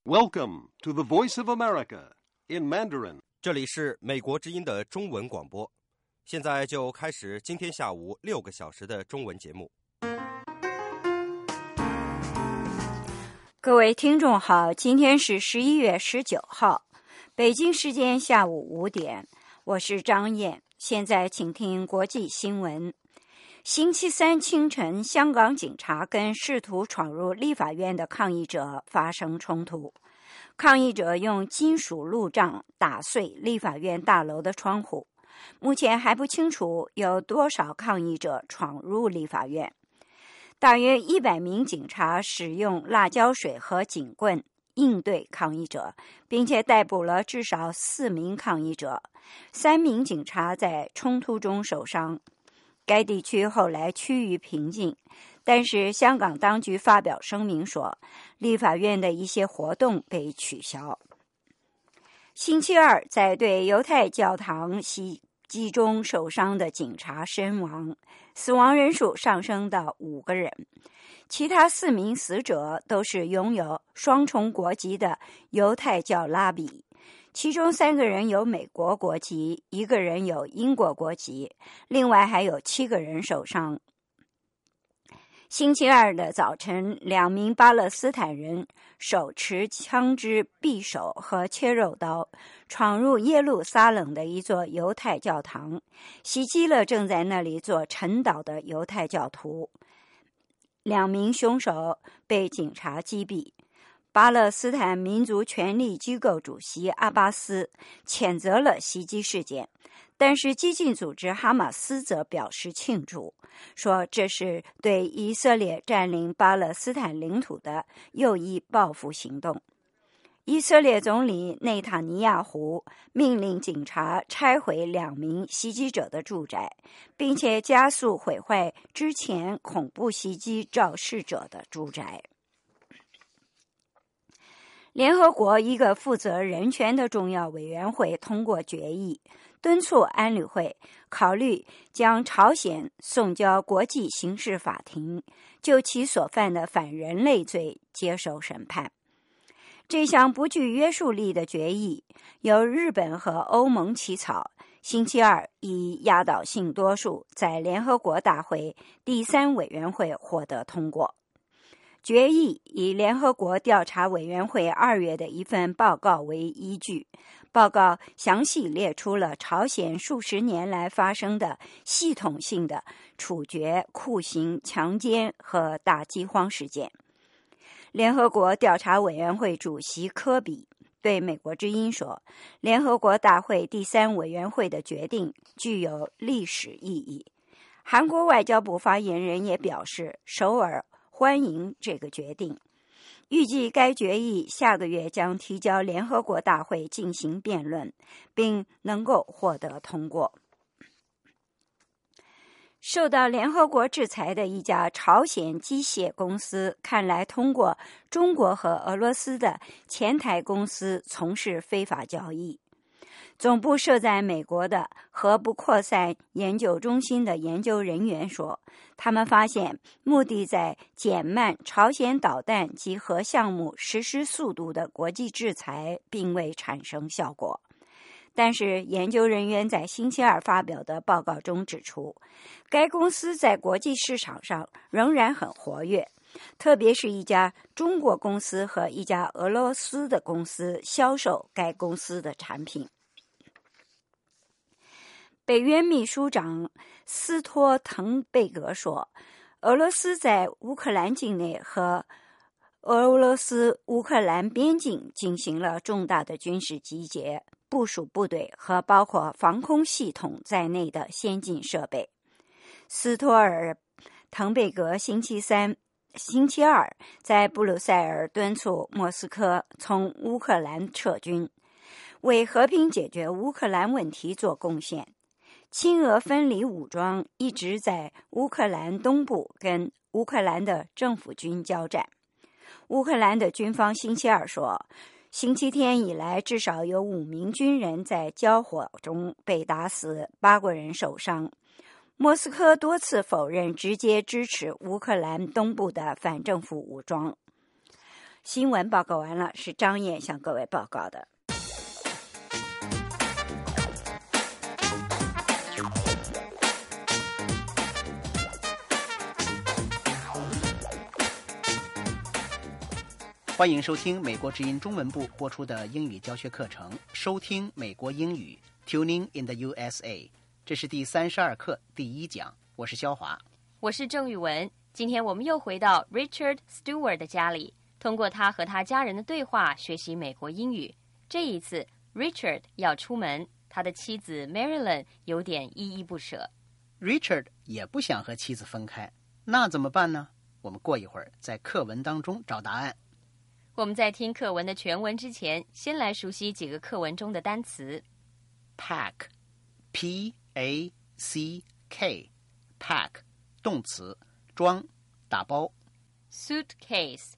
Welcome to the Voice of America in Mandarin. 这里是美国之音的中文广播，现在就开始今天下午6个小时的中文节目。 各位听众好，今天是11月19号，北京时间下午5点，我是张燕，现在请听国际新闻。星期三清晨，香港警察跟试图闯入立法院的抗议者发生冲突。抗议者用金属路障打碎立法院大楼的窗户。目前还不清楚有多少抗议者闯入立法院。大约100名警察使用辣椒水和警棍应对抗议者，并且逮捕了至少4名抗议者。3名警察在冲突中受伤。该地区后来趋于平静，但是香港当局发表声明说，立法院的一些活动被取消。星期二，在对犹太教堂袭击中受伤的警察身亡，死亡人数上升到5个人。其他4名死者都是拥有双重国籍的犹太教拉比。其中3个人有美国国籍，1个人有英国国籍，另外还有7个人受伤。星期二的早晨，2名巴勒斯坦人手持枪支、匕首和切肉刀，闯入耶路撒冷的一座犹太教堂，袭击了正在那里做晨祷的犹太教徒。2名凶手被警察击毙。巴勒斯坦民族权力机构主席阿巴斯谴责了袭击事件，但是激进组织哈马斯则表示庆祝，说这是对以色列占领巴勒斯坦领土的又一报复行动。以色列总理内塔尼亚胡命令警察拆毁2名袭击者的住宅，并且加速毁坏之前恐怖袭击肇事者的住宅。联合国一个负责人权的重要委员会通过决议，敦促安理会考虑将朝鲜送交国际刑事法庭，就其所犯的反人类罪接受审判。这项不具约束力的决议由日本和欧盟起草，星期二以压倒性多数在联合国大会第3委员会获得通过。决议以联合国调查委员会2月的一份报告为依据，报告详细列出了朝鲜数十年来发生的系统性的处决、酷刑、强奸和大饥荒事件。联合国调查委员会主席科比对美国之音说，联合国大会第3委员会的决定具有历史意义。韩国外交部发言人也表示，首尔欢迎这个决定，预计该决议下个月将提交联合国大会进行辩论，并能够获得通过。受到联合国制裁的一家朝鲜机械公司，看来通过中国和俄罗斯的前台公司从事非法交易。总部设在美国的核不扩散研究中心的研究人员说，他们发现目的在减慢朝鲜导弹及核项目实施速度的国际制裁并未产生效果。但是研究人员在星期二发表的报告中指出，该公司在国际市场上仍然很活跃，特别是一家中国公司和一家俄罗斯的公司销售该公司的产品。北约秘书长斯托滕贝格说，俄罗斯在乌克兰境内和俄罗斯乌克兰边境进行了重大的军事集结，部署部队和包括防空系统在内的先进设备。斯托尔滕贝格星期二在布鲁塞尔敦促莫斯科从乌克兰撤军，为和平解决乌克兰问题做贡献。亲俄分离武装一直在乌克兰东部跟乌克兰的政府军交战。乌克兰的军方星期二说，星期天以来至少有5名军人在交火中被打死，8个人受伤。莫斯科多次否认直接支持乌克兰东部的反政府武装。 新闻报告完了，是张燕向各位报告的。 欢迎收听美国之音中文部播出的英语教学课程，收听美国英语 Tuning in the USA。 这是第32课第1讲，我是肖华， 我是郑宇文。今天我们又回到 Richard Stewart 的家里，通过他和他家人的对话学习美国英语。这一次 Richard 要出门，他的妻子 Marilyn 有点依依不舍。 Richard 也不想和妻子分开，那怎么办呢？我们过一会儿在课文当中找答案。 我们在听课文的全文之前，先来熟悉几个课文中的单词。 Pack P-A-C-K Pack 动词，装，打包。 Suitcase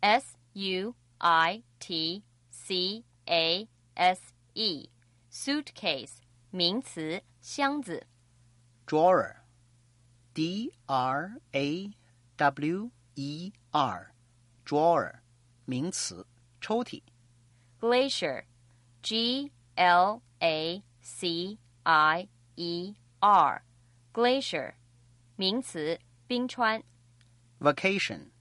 S-U-I-T-C-A-S-E Suitcase 名词，箱子。 Drawer D-R-A-W-E-R Drawer 名词，抽屉。 Glacier G-L-A-C-I-E-R Glacier 名词，冰川。 Vacation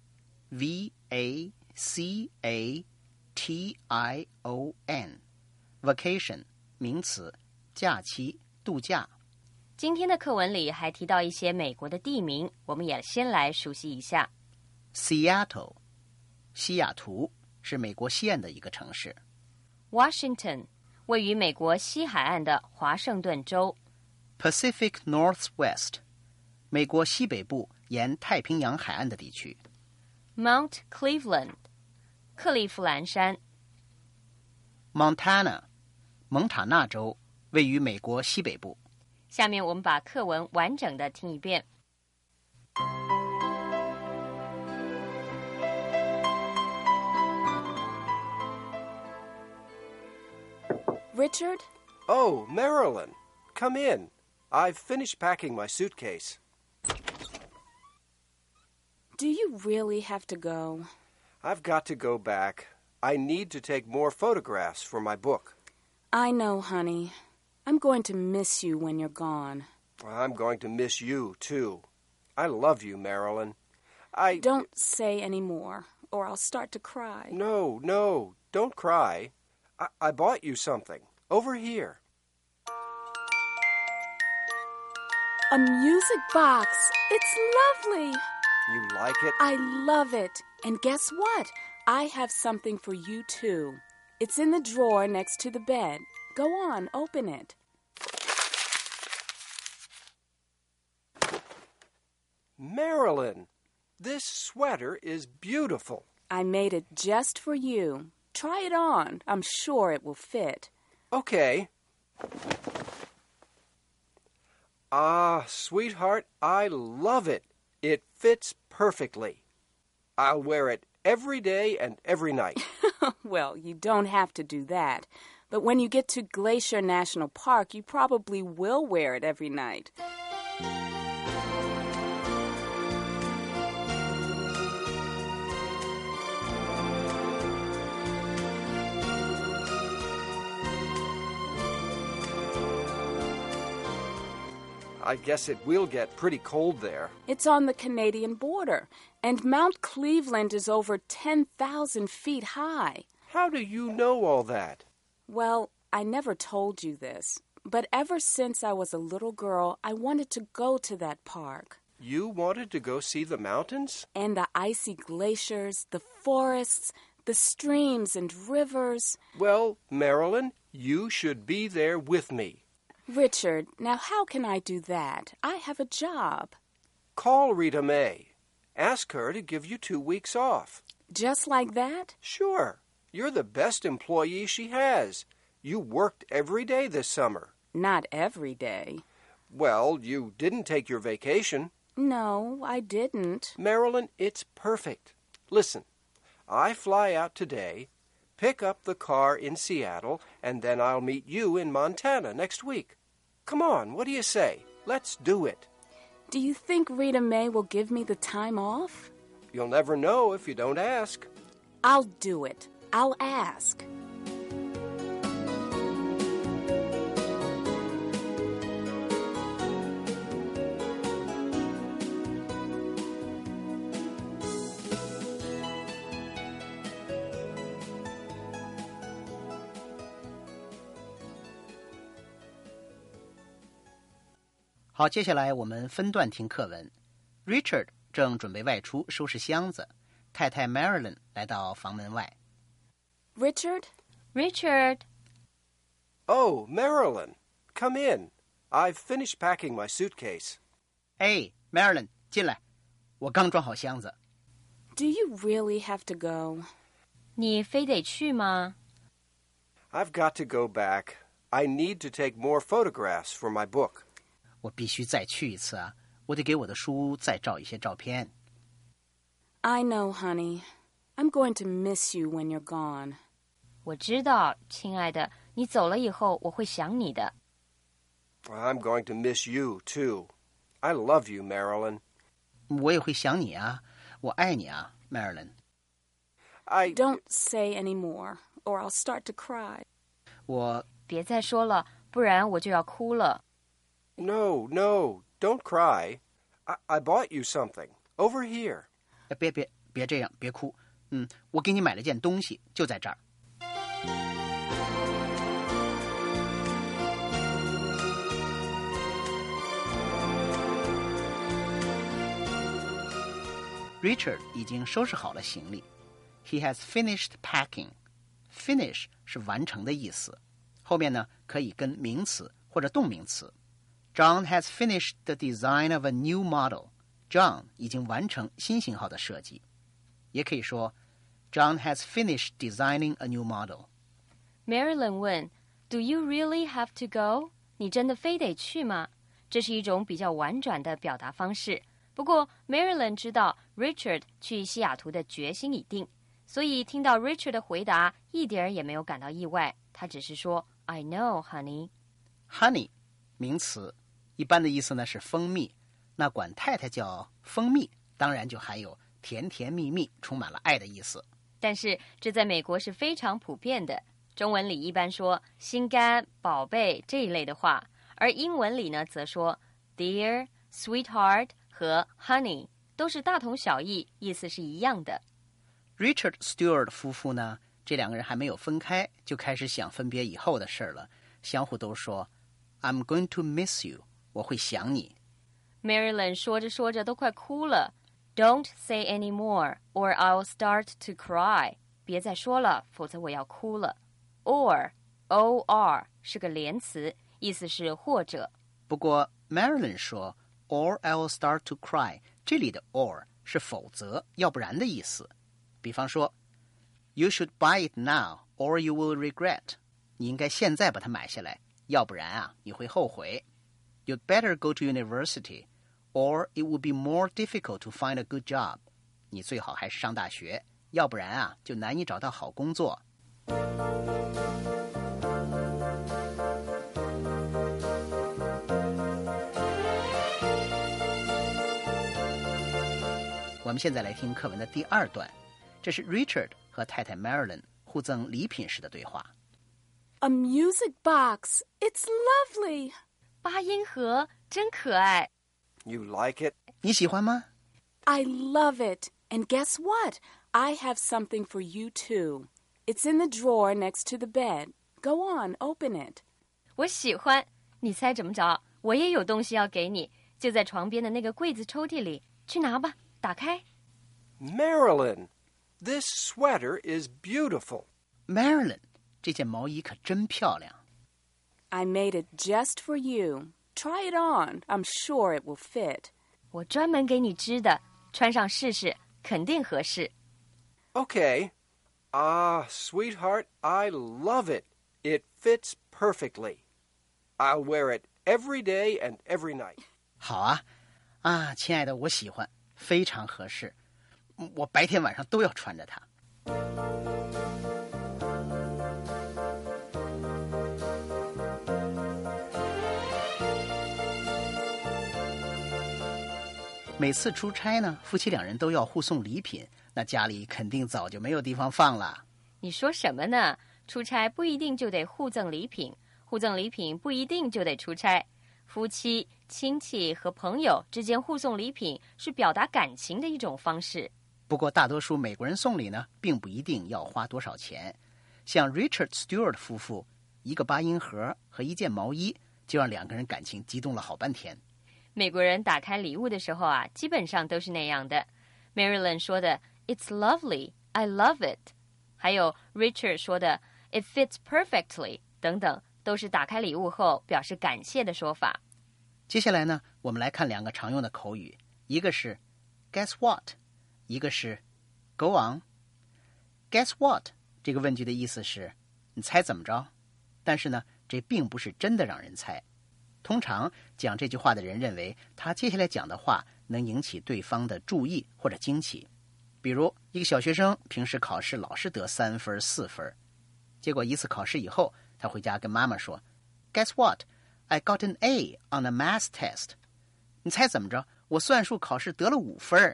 V-A-C-A-T-I-O-N Vacation 名词，假期，度假。 今天的课文里还提到一些美国的地名，我们也先来熟悉一下。 Seattle 西雅图是美国西岸的一个城市。 Washington 位于美国西海岸的华盛顿州。 Pacific Northwest 美国西北部沿太平洋海岸的地区。 Mount Cleveland 克利夫兰山。 Montana 蒙塔纳州位于美国西北部。 下面我们把课文完整的听一遍。 Richard? Oh, Marilyn, come in. I've finished packing my suitcase. Do you really have to go? I've got to go back. I need to take more photographs for my book. I know, honey. I'm going to miss you when you're gone. I'm going to miss you, too. I love you, Marilyn. Don't say any more, or I'll start to cry. No, don't cry. I bought you something. Over here. A music box. It's lovely. You like it? I love it. And guess what? I have something for you, too. It's in the drawer next to the bed. Go on, open it. Marilyn, this sweater is beautiful. I made it just for you. Try it on. I'm sure it will fit. Okay. Ah, sweetheart, I love it. It fits perfectly. I'll wear it every day and every night. Well, you don't have to do that. But when you get to Glacier National Park, you probably will wear it every night. I guess it will get pretty cold there. It's on the Canadian border, and Mount Cleveland is over 10,000 feet high. How do you know all that? Well, I never told you this, but ever since I was a little girl, I wanted to go to that park. You wanted to go see the mountains? And the icy glaciers, the forests, the streams and rivers. Well, Marilyn, you should be there with me. Richard, now how can I do that? I have a job. Call Rita May. Ask her to give you 2 weeks off. Just like that? Sure. You're the best employee she has. You worked every day this summer. Not every day. Well, you didn't take your vacation. No, I didn't. Marilyn, it's perfect. Listen, I fly out today, pick up the car in Seattle, and then I'll meet you in Montana next week. Come on, what do you say? Let's do it. Do you think Rita May will give me the time off? You'll never know if you don't ask. I'll do it. I'll ask. 好，接下来我们分段听课文。Richard 正准备外出收拾箱子，太太 Marilyn 来到房门外。 Richard? Richard, Oh, Marilyn, come in. I've finished packing my suitcase. 哎 ，Marilyn 进来，我刚装好箱子。 Do you really have to go? 你非得去吗？ I've got to go back. I need to take more photographs for my book. 我必须再去一次啊！我得给我的书再照一些照片。 I know, honey. I'm going to miss you when you're gone. 我知道，亲爱的，你走了以后，我会想你的。 I'm going to miss you, too. I love you, Marilyn. 我也会想你啊，我爱你啊 ，Marilyn。 Don't say any more, or I'll start to cry. 我别再说了，不然我就要哭了。 No, don't cry. I bought you something. Over here. 别这样，别哭。我给你买了件东西，就在这儿。Richard 已经收拾好了行李。He has finished packing. Finish 是完成的意思，后面呢可以跟名词或者动名词。John has finished the design of a new model. John 已经完成新型号的设计。也可以说 John has finished designing a new model. Marilyn 问 ：“Do you really have to go？” 你真的非得去吗？这是一种比较婉转的表达方式。不过 Marilyn 知道 Richard 去西雅图的决心已定，所以听到 Richard 的回答，一点儿也没有感到意外。他只是说 ：“I know, honey。” Honey 名词，一般的意思呢是蜂蜜。那管太太叫蜂蜜，当然就含有甜甜蜜蜜、充满了爱的意思。 但是这在美国是非常普遍的。中文里一般说心肝、宝贝这一类的话，而英文里呢则说 dear、sweetheart 和 honey， 都是大同小异，意思是一样的。 Richard Stewart 夫妇呢，这两个人还没有分开，就开始想分别以后的事儿了，相互都说 I'm going to miss you， 我会想你。 Marilyn 说着说着都快哭了。Don't say any more, or I'll start to cry. 别再说了，否则我要哭了。Or, or 是个连词，意思是或者。 不过 Marilyn 说 or I'll start to cry， 这里的 or 是否则，要不然的意思。比方说 You should buy it now, or you will regret. 你应该现在把它买下来，要不然啊，你会后悔。You'd better go to university, or it will be more difficult to find a good job. 你最好还是上大学，要不然啊，就难以找到好工作。我们现在来听课文的第二段，这是 Richard 和太太 Marilyn 互赠礼品时的对话。 A music box. It's lovely. 八音盒真可爱。 You like it? 你喜欢吗？ I love it. And guess what? I have something for you too. It's in the drawer next to the bed. Go on, open it. 我喜欢。你猜怎么着？我也有东西要给你，就在床边的那个柜子抽屉里，去拿吧。打开。 Marilyn, this sweater is beautiful. Marilyn, 这件毛衣可真漂亮。 I made it just for you. Try it on. I'm sure it will fit. 我专门给你织的，穿上试试，肯定合适。 Okay. Sweetheart, I love it. It fits perfectly. I'll wear it every day and every night. 好啊，亲爱的，我喜欢，非常合适。我白天晚上都要穿着它。每次出差呢，夫妻两人都要互送礼品， 那家里肯定早就没有地方放了。 你说什么呢？出差不一定就得互赠礼品，互赠礼品不一定就得出差。夫妻、亲戚和朋友之间互送礼品是表达感情的一种方式。 不过大多数美国人送礼呢，并不一定要花多少钱。像 Richard Stewart 夫妇，一个8音盒和一件毛衣，就让两个人感情激动了好半天。 美国人打开礼物的时候啊，基本上都是那样的。Marilyn 说的 "It's lovely, I love it"， 还有 Richard 说的 "It fits perfectly" 等等，都是打开礼物后表示感谢的说法。 接下来呢，我们来看两个常用的口语，一个是 Guess what， 一个是 Go on。 Guess what 这个问句的意思是你猜怎么着，但是呢，这并不是真的让人猜。通常讲这句话的人认为他接下来讲的话能引起对方的注意或者惊奇。比如一个小学生平时考试老是得3分4分，结果一次考试以后，他回家跟妈妈说 Guess what, I got an A on a math test。 你猜怎么着，我算术考试得了5分。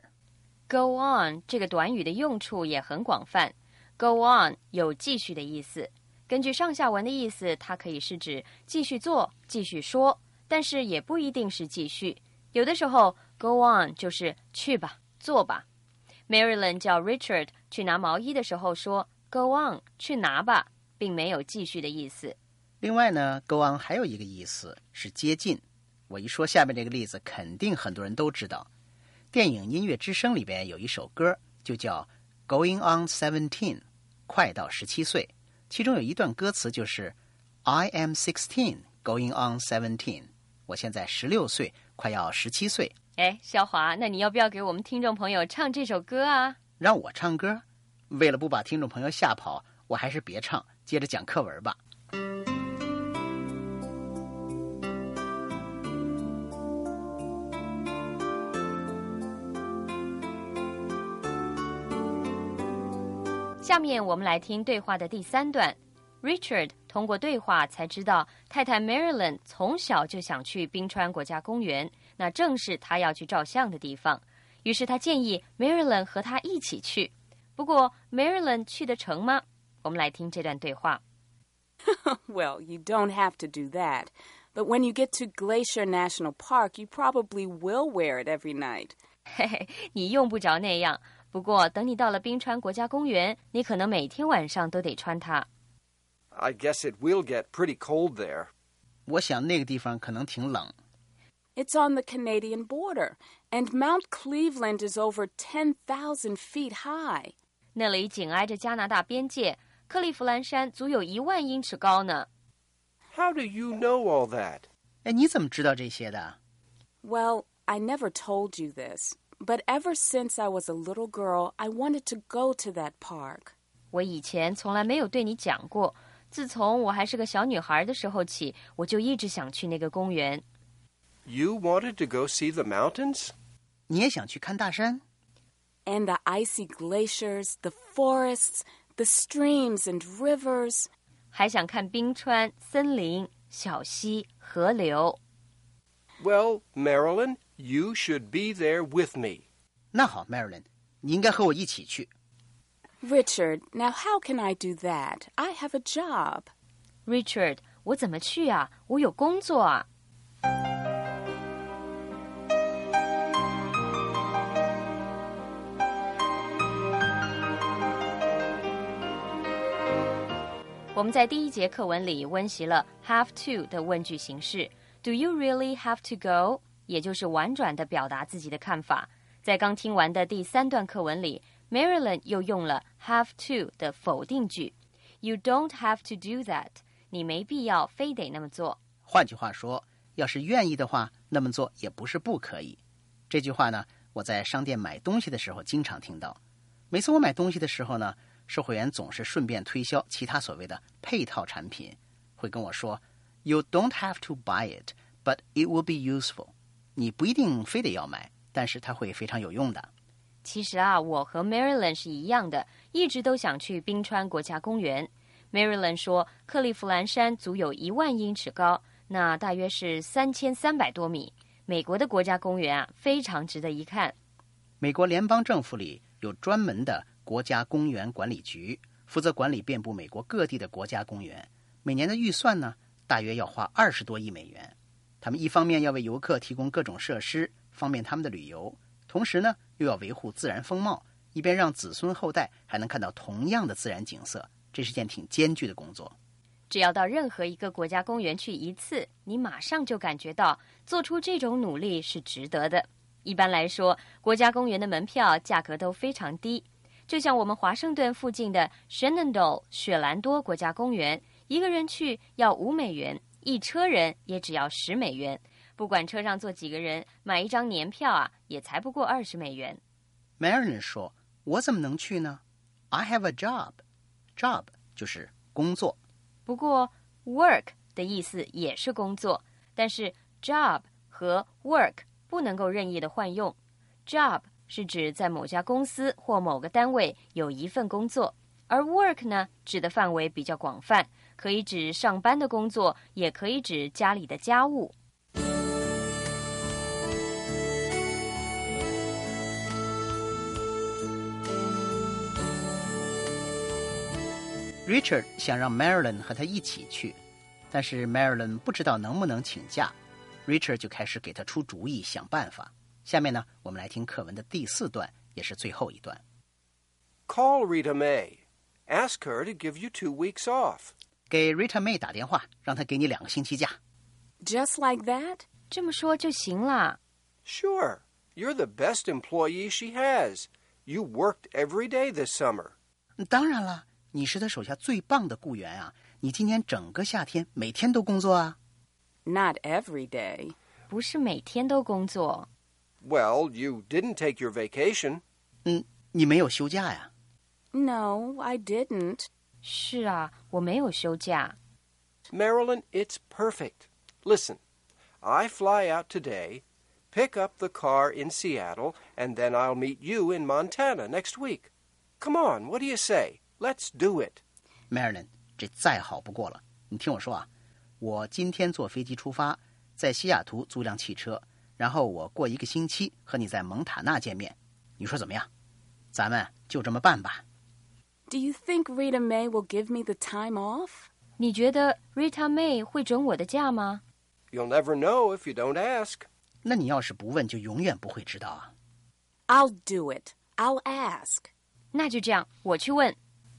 Go on 这个短语的用处也很广泛。 Go on 有继续的意思，根据上下文的意思，它可以是指继续做、继续说，但是也不一定是继续。有的时候 Go on 就是去吧，做吧。Marilyn 叫 Richard 去拿毛衣的时候说 Go on 去拿吧，并没有继续的意思。 另外呢 Go on 还有一个意思是接近。我一说下面这个例子，肯定很多人都知道。电影《音乐之声》里边有一首歌就叫 Going on 17， 快到17岁，其中有一段歌词就是 I am 16 going on 17， 我现在16岁，快要17岁。 哎，肖华，那你要不要给我们听众朋友唱这首歌啊？ 让我唱歌？为了不把听众朋友吓跑，我还是别唱，接着讲课文吧。 下面我们来听对话的第3段。Richard 通过对话才知道太太 Marilyn 从小就想去冰川国家公园，那正是他要去照相的地方。于是他建议 Marilyn 和他一起去。不过 Marilyn 去得成吗？我们来听这段对话。 Well, you don't have to do that. But when you get to Glacier National Park, you probably will wear it every night. 嘿嘿，你用不着那样。不过等你到了冰川国家公园，你可能每天晚上都得穿它。 I guess it will get pretty cold there. 我想那个地方可能挺冷。 It's on the Canadian border, and Mount Cleveland is over 10,000 feet high. 那里紧挨着加拿大边界，克利夫兰山足有10000英尺高呢。 How do you know all that? 哎，你怎么知道这些的？ Well, I never told you this, but ever since I was a little girl, I wanted to go to that park. 我以前从来没有对你讲过，自从我还是个小女孩的时候起，我就一直想去那个公园。 You wanted to go see the mountains? 你也想去看大山？ And the icy glaciers, the forests, the streams and rivers. 还想看冰川、森林、小溪、河流。 Well, Marilyn, you should be there with me. 那好 Marilyn， 你应该和我一起去。 Richard, now how can I do that? I have a job. Richard, 我怎么去啊？我有工作啊。我们在第1节课文里温习了 have to 的问句形式 Do you really have to go? 也就是婉转地表达自己的看法。在刚听完的第3段课文里， Marilyn 又用了 have to 的否定句 You don't have to do that. 你没必要非得那么做。 换句话说，要是愿意的话，那么做也不是不可以。这句话呢，我在商店买东西的时候经常听到。每次我买东西的时候呢，售货员总是顺便推销其他所谓的配套产品，会跟我说 You don't have to buy it, but it will be useful. 你不一定非得要买，但是它会非常有用的。 其实啊，我和 Marilyn 是一样的，一直都想去冰川国家公园。Marilyn 说，克利夫兰山足有10000英尺高，那大约是3300多米。美国的国家公园啊，非常值得一看。 美国联邦政府里有专门的国家公园管理局，负责管理遍布美国各地的国家公园。每年的预算呢，大约要花20多亿美元。他们一方面要为游客提供各种设施，方便他们的旅游，同时呢，又要维护自然风貌，以便让子孙后代还能看到同样的自然景色。这是件挺艰巨的工作。 只要到任何一个国家公园去一次，你马上就感觉到做出这种努力是值得的。一般来说，国家公园的门票价格都非常低，就像我们华盛顿附近的 Shenandoah 雪兰多国家公园，一个人去要5美元，一车人也只要10美元。不管车上坐几个人，买一张年票啊，也才不过20美元。 Marilyn 说，我怎么能去呢？ I have a job。Job 就是工作。 不过 work 的意思也是工作，但是 job 和 work 不能够任意的换用。job 是指在某家公司或某个单位有一份工作，而 work 呢，指的范围比较广泛，可以指上班的工作，也可以指家里的家务。 Richard 想让 Marilyn 和他一起去，但是 Marilyn 不知道能不能请假， Richard 就开始给他出主意，想办法。下面呢，我们来听课文的第4段，也是最后一段。 Call Rita May. Ask her to give you 2 weeks off. 给 Rita May 打电话，让她给你2个星期假。 Just like that? 这么说就行了。 Sure. You're the best employee she has. You worked every day this summer. 当然了，你是他手下最棒的雇员啊！你今年整个夏天每天都工作啊。 Not every day. 不是每天都工作。 Well, you didn't take your vacation. 你没有休假呀。 No, I didn't. 是啊，我没有休假。 Marilyn, it's perfect. Listen, I fly out today, pick up the car in Seattle, and then I'll meet you in Montana next week. Come on, what do you say? Let's do it. Marilyn, 这再好不过了。你听我说啊，我今天坐飞机出发，在西雅图租辆汽车，然后我过1个星期和你在蒙塔纳见面。你说怎么样？咱们就这么办吧。 Do you think Rita May will give me the time off? 你觉得 Rita May 会准我的假吗？ You'll never know if you don't ask. 那你要是不问，就永远不会知道啊。 I'll do it. I'll ask. 那就这样，我去问。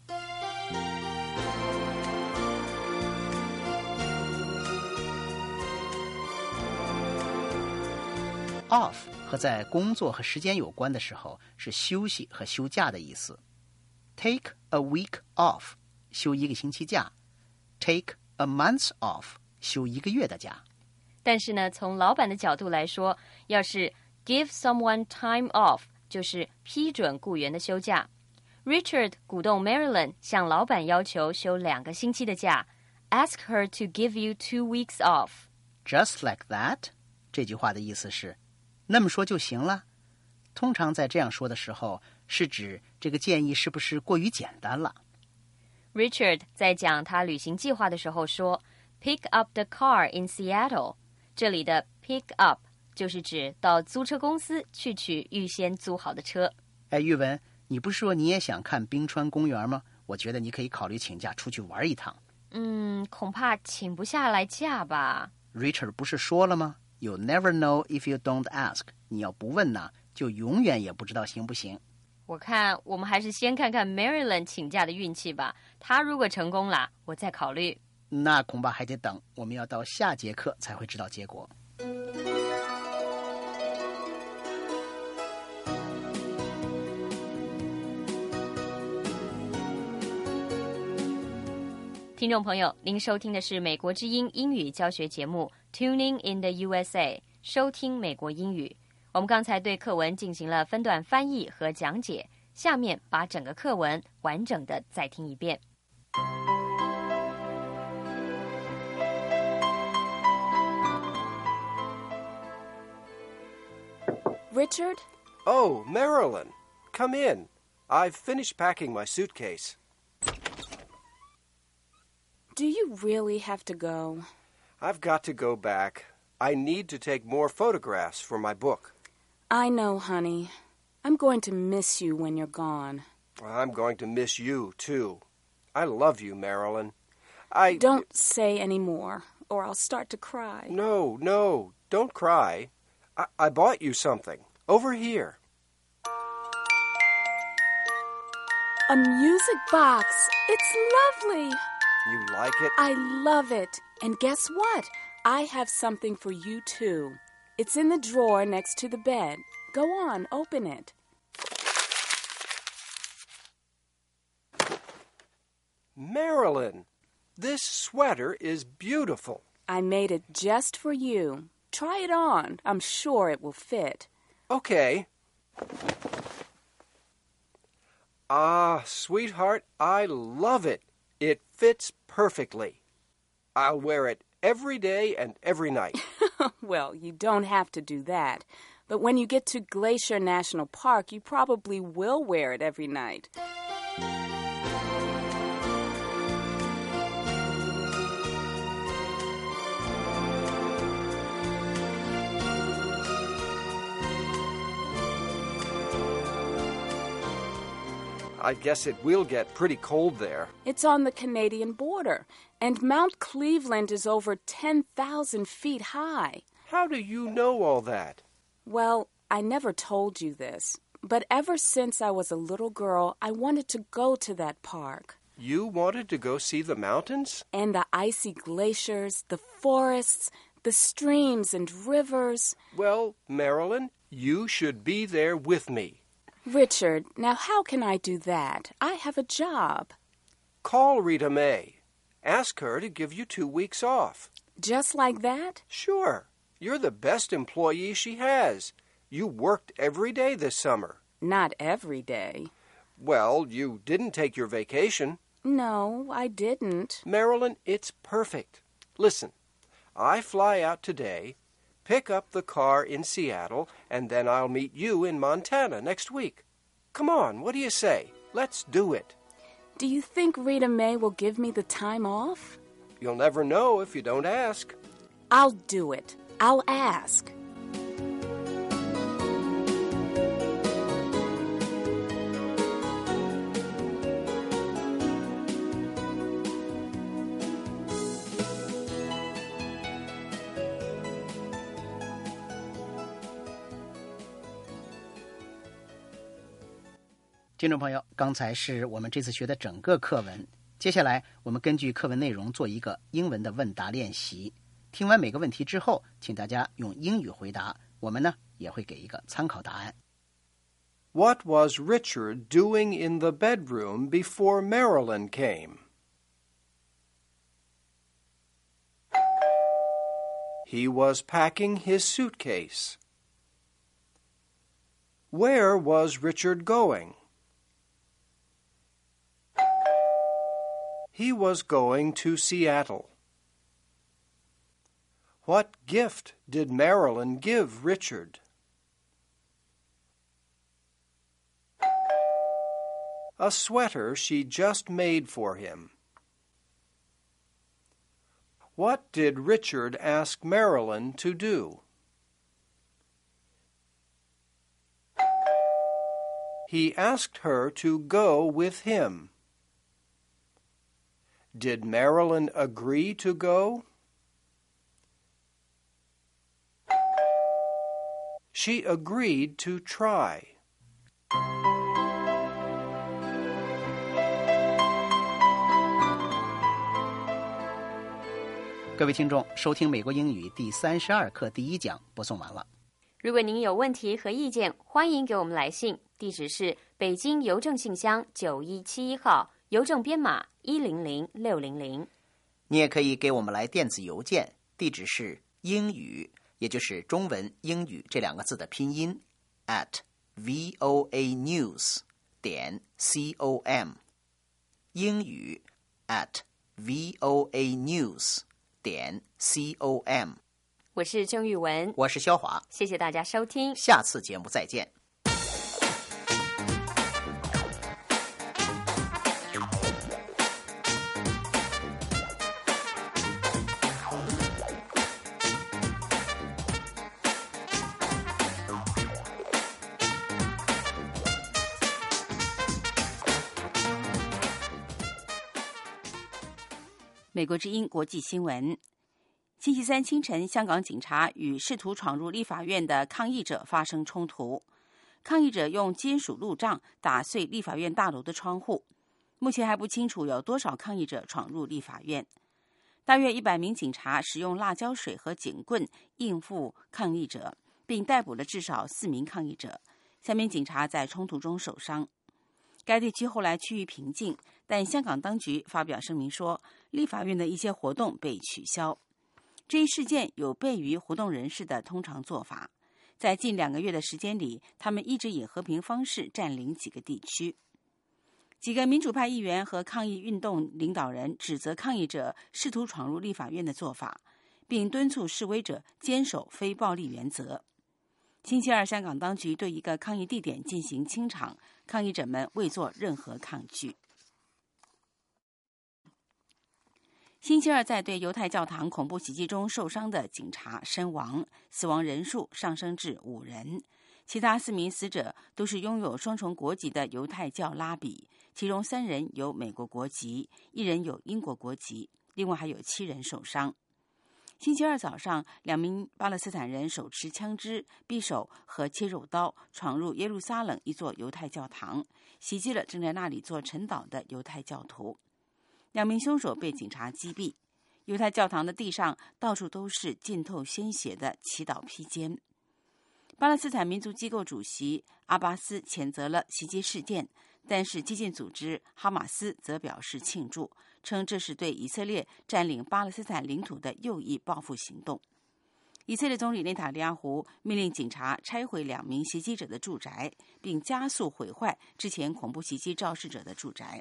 Off 和在工作和时间有关的时候是休息和休假的意思。Take a week off 休1个星期假， Take a month off 休1个月的假。 但是呢，从老板的角度来说，要是 give someone time off 就是批准雇员的休假。Richard 鼓动 Marilyn 向老板要求休2个星期的假， Ask her to give you 2 weeks off. Just like that 这句话的意思是那么说就行了。通常在这样说的时候，是指这个建议是不是过于简单了。 Richard 在讲他旅行计划的时候说 Pick up the car in Seattle. 这里的 pick up 就是指到租车公司去取预先租好的车。 哎，玉文，你不是说你也想看冰川公园吗？我觉得你可以考虑请假出去玩一趟。 恐怕请不下来假吧。 Richard 不是说了吗？ You'll never know if you don't ask. 你要不问呢，就永远也不知道行不行。 我看我们还是先看看 Marilyn 请假的运气吧。她如果成功了，我再考虑。 那恐怕还得等，我们要到下节课才会知道结果。 听众朋友，您收听的是美国之音英语教学节目 Tuning in the USA， 收听美国英语。我们刚才对课文进行了分段翻译和讲解，下面把整个课文完整的再听一遍。 Richard? Oh, Marilyn, come in. I've finished packing my suitcase. Do you really have to go? I've got to go back. I need to take more photographs for my book. I know, honey. I'm going to miss you when you're gone. I'm going to miss you, too. I love you, Marilyn. Don't say any more, or I'll start to cry. No, don't cry. I bought you something. Over here. A music box. It's lovely. You like it? I love it. And guess what? I have something for you, too. It's in the drawer next to the bed. Go on, open it. Marilyn, this sweater is beautiful. I made it just for you. Try it on. I'm sure it will fit. Okay. Ah, sweetheart, I love it. It fits perfectly. I'll wear it every day and every night. Well, you don't have to do that. But when you get to Glacier National Park, you probably will wear it every night. I guess it will get pretty cold there. It's on the Canadian border, and Mount Cleveland is over 10,000 feet high. How do you know all that? Well, I never told you this, but ever since I was a little girl, I wanted to go to that park. You wanted to go see the mountains? And the icy glaciers, the forests, the streams and rivers. Well, Marilyn, you should be there with me. Richard, now how can I do that? I have a job. Call Rita Mae. Ask her to give you 2 weeks off. Just like that? Sure. You're the best employee she has. You worked every day this summer. Not every day. Well, you didn't take your vacation. No, I didn't. Marilyn, it's perfect. Listen, I fly out today, pick up the car in Seattle, and then I'll meet you in Montana next week. Come on, what do you say? Let's do it. Do you think Rita Mae will give me the time off? You'll never know if you don't ask. I'll do it. I'll ask. 听众朋友，刚才是我们这次学的整个课文。接下来我们根据课文内容做一个英文的问答练习。听完每个问题之后，请大家用英语回答，我们呢也会给一个参考答案。 What was Richard doing in the bedroom before Marilyn came? He was packing his suitcase. Where was Richard going? He was going to Seattle. What gift did Marilyn give Richard? A sweater she just made for him. What did Richard ask Marilyn to do? He asked her to go with him. Did Marilyn agree to go? She agreed to try. 各位听众，收听美国英语第32课第1讲播送完了。 如果您有问题和意见，欢迎给我们来信，地址是北京邮政信箱9171号，邮政编码100600。 你也可以给我们来电子邮件，地址是英语，也就是中文英语这2个字的拼音 @voanews.com， 英语 @voanews.com。 我是郑玉文， 我是肖华， 谢谢大家收听， 下次节目再见。 美国之音国际新闻。星期三清晨，香港警察与试图闯入立法院的抗议者发生冲突。抗议者用金属路障打碎立法院大楼的窗户。目前还不清楚有多少抗议者闯入立法院。大约100名警察使用辣椒水和警棍应付抗议者，并逮捕了至少4名抗议者。3名警察在冲突中受伤。该地区后来趋于平静，但香港当局发表声明说，立法院的一些活动被取消。这一事件有悖于活动人士的通常做法。在近2个月的时间里，他们一直以和平方式占领几个地区。几个民主派议员和抗议运动领导人指责抗议者试图闯入立法院的做法，并敦促示威者坚守非暴力原则。星期二，香港当局对一个抗议地点进行清场，抗议者们未做任何抗拒。星期二，在对犹太教堂恐怖袭击中受伤的警察身亡，死亡人数上升至5人。其他4名死者都是拥有双重国籍的犹太教拉比，其中3人有美国国籍，1人有英国国籍，另外还有7人受伤。星期二早上，2名巴勒斯坦人手持枪支、匕首和切肉刀闯入耶路撒冷一座犹太教堂，袭击了正在那里做晨祷的犹太教徒。2名凶手被警察击毙。犹太教堂的地上到处都是浸透鲜血的祈祷披肩。巴勒斯坦民族机构主席阿巴斯谴责了袭击事件，但是激进组织哈马斯则表示庆祝，称这是对以色列占领巴勒斯坦领土的又一报复行动。以色列总理内塔尼亚胡命令警察拆毁2名袭击者的住宅，并加速毁坏之前恐怖袭击肇事者的住宅。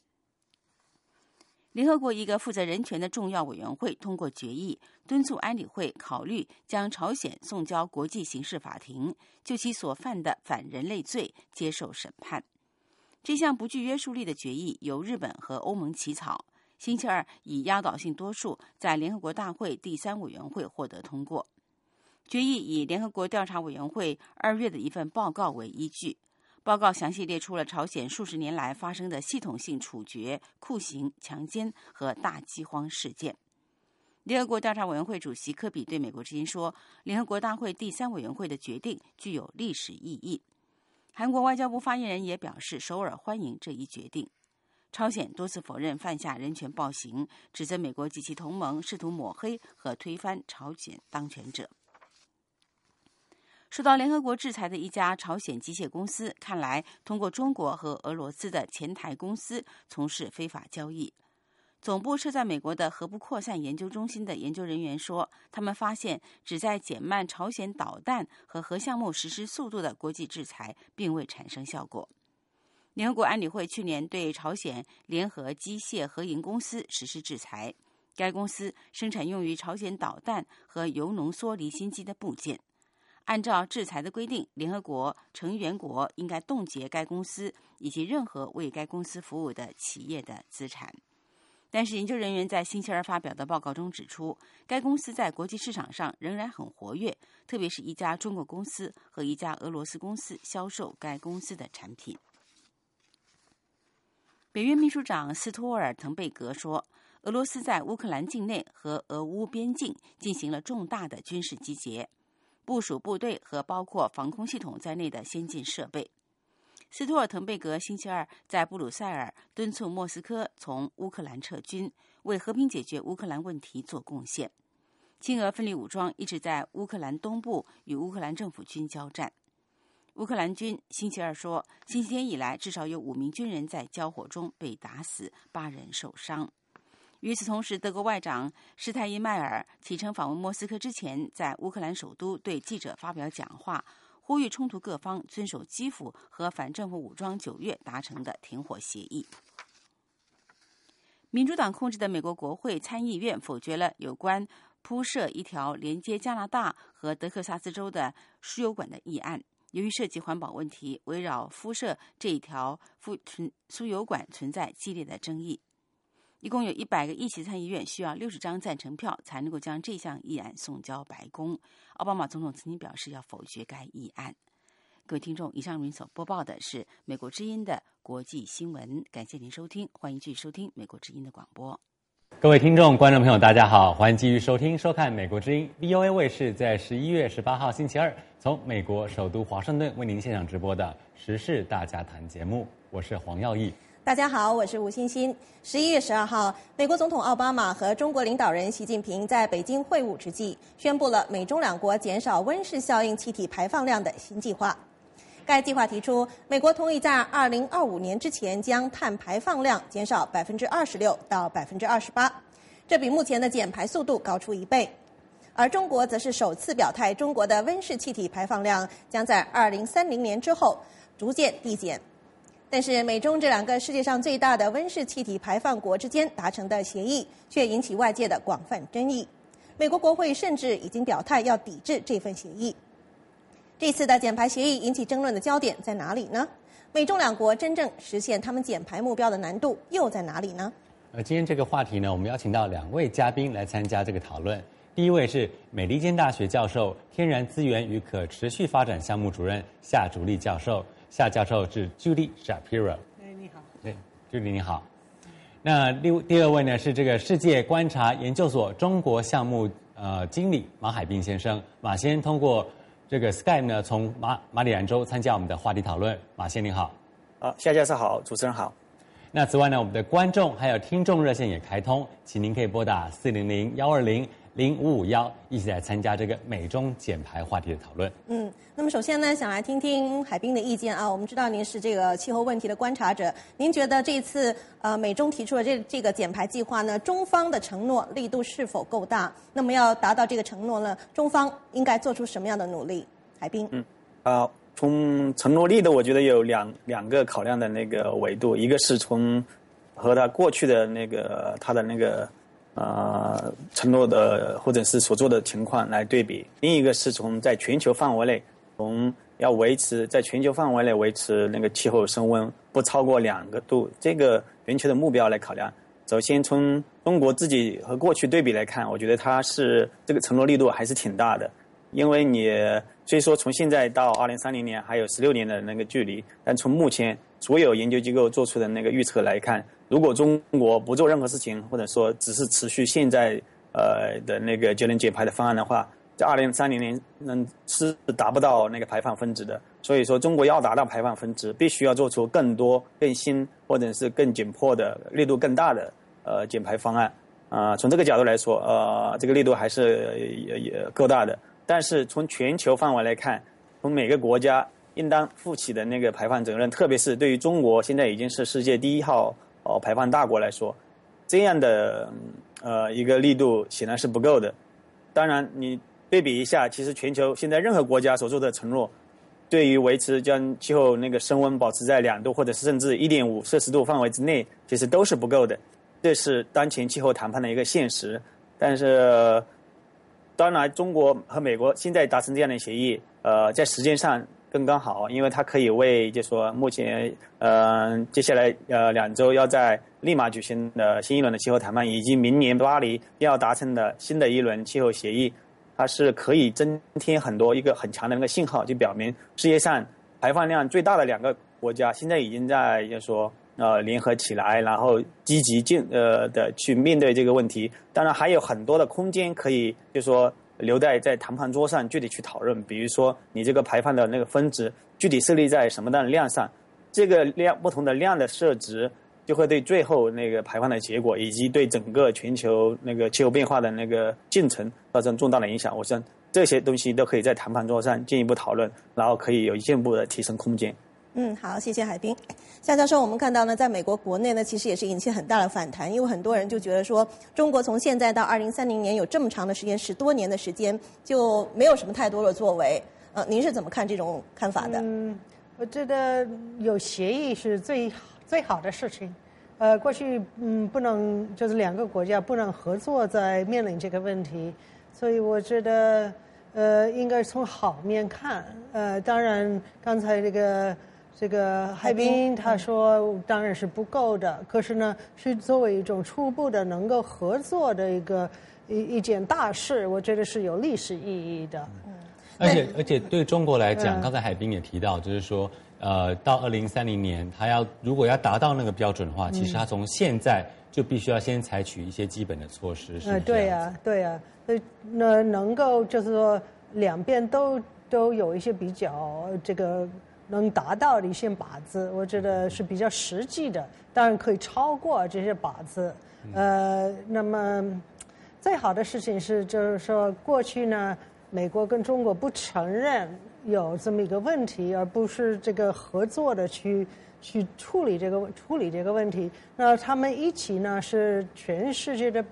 联合国一个负责人权的重要委员会通过决议，敦促安理会考虑将朝鲜送交国际刑事法庭，就其所犯的反人类罪接受审判。这项不具约束力的决议由日本和欧盟起草，星期二以压倒性多数在联合国大会第3委员会获得通过。决议以联合国调查委员会2月的一份报告为依据。报告详细列出了朝鲜数十年来发生的系统性处决、酷刑、强奸和大饥荒事件。联合国调查委员会主席科比对美国之音说，联合国大会第3委员会的决定具有历史意义。韩国外交部发言人也表示，首尔欢迎这一决定。朝鲜多次否认犯下人权暴行，指责美国及其同盟试图抹黑和推翻朝鲜当权者。受到联合国制裁的一家朝鲜机械公司，看来通过中国和俄罗斯的前台公司从事非法交易。总部设在美国的核不扩散研究中心的研究人员说，他们发现旨在减慢朝鲜导弹和核项目实施速度的国际制裁并未产生效果。联合国安理会去年对朝鲜联合机械合营公司实施制裁，该公司生产用于朝鲜导弹和铀浓缩离心机的部件。按照制裁的规定，联合国成员国应该冻结该公司以及任何为该公司服务的企业的资产。但是研究人员在星期二发表的报告中指出，该公司在国际市场上仍然很活跃，特别是一家中国公司和一家俄罗斯公司销售该公司的产品。北约秘书长斯托尔滕贝格说，俄罗斯在乌克兰境内和俄乌边境进行了重大的军事集结，部署部队和包括防空系统在内的先进设备。斯托尔滕贝格星期二在布鲁塞尔敦促莫斯科从乌克兰撤军，为和平解决乌克兰问题做贡献。亲俄分离武装一直在乌克兰东部与乌克兰政府军交战。乌克兰军星期二说，星期天以来至少有5名军人在交火中被打死，8人受伤。与此同时，德国外长施泰因迈尔启程访问莫斯科之前，在乌克兰首都对记者发表讲话，呼吁冲突各方遵守基辅和反政府武装9月达成的停火协议。民主党控制的美国国会参议院否决了有关铺设一条连接加拿大和德克萨斯州的输油管的议案。由于涉及环保问题，围绕铺设这一条输油管存在激烈的争议。一共有100个议席参议院需要60张赞成票才能够将这项议案送交白宫。奥巴马总统曾经表示要否决该议案。各位听众，以上您所播报的是美国之音的国际新闻，感谢您收听，欢迎继续收听美国之音的广播。 各位听众、观众朋友，大家好，欢迎继续收听、收看《美国之音》VOA 卫视在11月18号星期二从美国首都华盛顿为您现场直播的《时事大家谈》节目，我是黄耀义。 大家好，我是吴欣欣。11月12号，美国总统奥巴马和中国领导人习近平在北京会晤之际，宣布了美中两国减少温室效应气体排放量的新计划。该计划提出，美国同意在2025年之前将碳排放量减少26%到28%，这比目前的减排速度高出1倍。而中国则是首次表态，中国的温室气体排放量将在2030年之后逐渐递减。但是，美中这两个世界上最大的温室气体排放国之间达成的协议，却引起外界的广泛争议。美国国会甚至已经表态要抵制这份协议。这次的减排协议引起争论的焦点在哪里呢？美中两国真正实现他们减排目标的难度又在哪里呢？ 今天这个话题呢，我们邀请到2位嘉宾来参加这个讨论。第一位是美利坚大学教授、天然资源与可持续发展项目主任夏竹丽教授。夏教授是 Judy Shapiro。 你好。 对 ，Judy 你好。那第二位呢是这个世界观察研究所中国项目经理马海滨先生。马先通过这个 Skype 呢，从马里兰州参加我们的话题讨论。马先你好。 夏教授好，主持人好。 那此外呢，我们的观众还有听众热线也开通，请您可以拨打400-120-0551，一起来参加这个美中减排话题的讨论。 那么首先呢，想来听听海滨的意见啊。我们知道您是这个气候问题的观察者，您觉得这一次美中提出的这个减排计划呢，中方的承诺力度是否够大？那么要达到这个承诺呢，中方应该做出什么样的努力？海滨。 从承诺力度，我觉得有两个考量的那个维度，一个是从和他过去的那个他的那个承诺的或者是所做的情况来对比，另一个是从在全球范围内，从要在全球范围内维持那个气候升温不超过2个度这个全球的目标来考量。首先从中国自己和过去对比来看，我觉得它是这个承诺力度还是挺大的，因为你虽说从现在到2030年还有16年的那个距离，但从目前所有研究机构做出的那个预测来看，如果中国不做任何事情，或者说只是持续现在的那个节能减排的方案的话，在2030年是达不到那个排放分值的。所以说中国要达到排放分值，必须要做出更多更新或者是更紧迫的力度更大的减排方案。从这个角度来说，这个力度还是也够大的。但是从全球范围来看，从每个国家应当负起的那个排放责任，特别是对于中国现在已经是世界第1号排放大国来说，这样的一个力度显然是不够的。当然你对比一下，其实全球现在任何国家所做的承诺，对于维持将气候那个升温保持在2度或者是甚至1.5摄氏度范围之内，其实都是不够的。这是当前气候谈判的一个现实。但是当然中国和美国现在达成这样的协议，在时间上更刚好，因为它可以为就说目前接下来2周要在利马举行的新一轮的气候谈判，以及明年巴黎要达成的新的一轮气候协议，它是可以增添一个很强的那个信号，就表明世界上排放量最大的2个国家现在已经在就说联合起来，然后积极的去面对这个问题。当然还有很多的空间可以就说留在谈判桌上具体去讨论，比如说你这个排放的那个分值具体设立在什么样的量上，这个不同的量的设值就会对最后那个排放的结果以及对整个全球那个气候变化的那个进程造成重大的影响。我想这些东西都可以在谈判桌上进一步讨论，然后可以有进一步的提升空间。 好，谢谢海滨。夏教授，我们看到呢，在美国国内呢，其实也是引起很大的反弹，因为很多人就觉得说，中国从现在到2030年有这么长的时间，10多年的时间，就没有什么太多的作为。您是怎么看这种看法的？ 我觉得有协议是最好的事情。过去不能就是2个国家不能合作在面临这个问题，所以我觉得应该从好面看。当然刚才这个海滨他说当然是不够的，可是呢是作为一种初步的能够合作的一件大事，我觉得是有历史意义的。 而且对中国来讲，刚才海滨也提到，就是说到2030年，如果要达到那个标准的话，其实它从现在就必须要先采取一些基本的措施。是对呀，对呀，所以能够就是说两边都有一些比较这个能达到的一些靶子，我觉得是比较实际的，当然可以超过这些靶子。那么最好的事情是，就是说过去呢，美国跟中国不承认有这么一个问题，而不是这个合作的去处理这个问题。那他们一起呢是全世界的